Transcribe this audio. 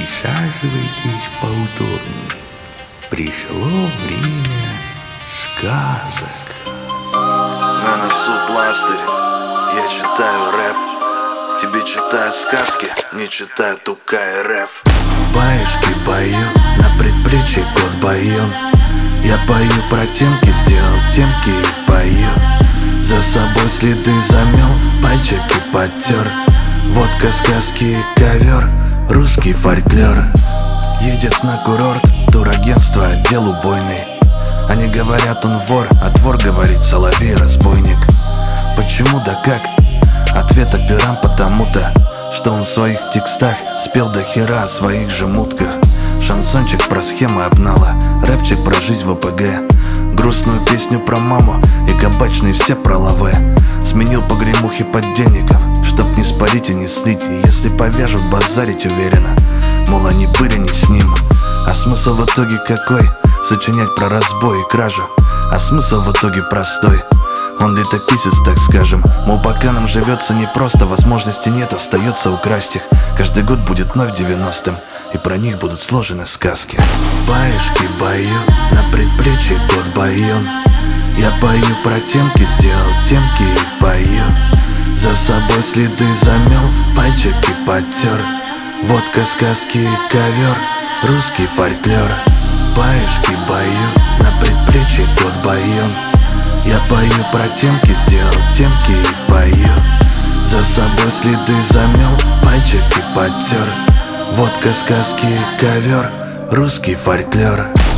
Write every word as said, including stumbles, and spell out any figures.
Присаживайтесь поудобнее. Пришло время сказок. На носу пластырь, я читаю рэп. Тебе читают сказки, не читают УК РФ. Баюшки бою, на предплечье кот байон. Я пою про темки, сделал темки и пою. За собой следы замел, пальчики подтер. Водка, сказки и ковер, русский фольклор. Едет на курорт, турагентство, отдел убойный. Они говорят, он вор, а двор говорит, соловей разбойник. Почему да как? Ответ операм потому-то, что он в своих текстах спел до хера о своих же мутках. Шансончик про схемы обнала, рэпчик про жизнь в ОПГ. Грустную песню про маму и кабачные все про лаве. Сменил погремухи поддельников, чтоб не спалить и не слить. И если повяжут, базарить уверенно, мол, они были не с ним. А смысл в итоге какой? Сочинять про разбой и кражу. А смысл в итоге простой. Он летописец, так скажем. Мол, пока нам живется непросто, возможности нет, остается украсть их. Каждый год будет вновь девяностым, и про них будут сложены сказки. Баюшки бою, на предплечье кот байон. Я пою про темки, сделал темки и пою. За собой следы замел, пальчики подтер. Водка, сказки и ковер, русский фольклор. Баюшки бою, на предплечье кот байон. Я пою про темки, сделал темки и пою. За собой следы замел, пальчики подтер. Водка, сказки и ковер, русский фольклор.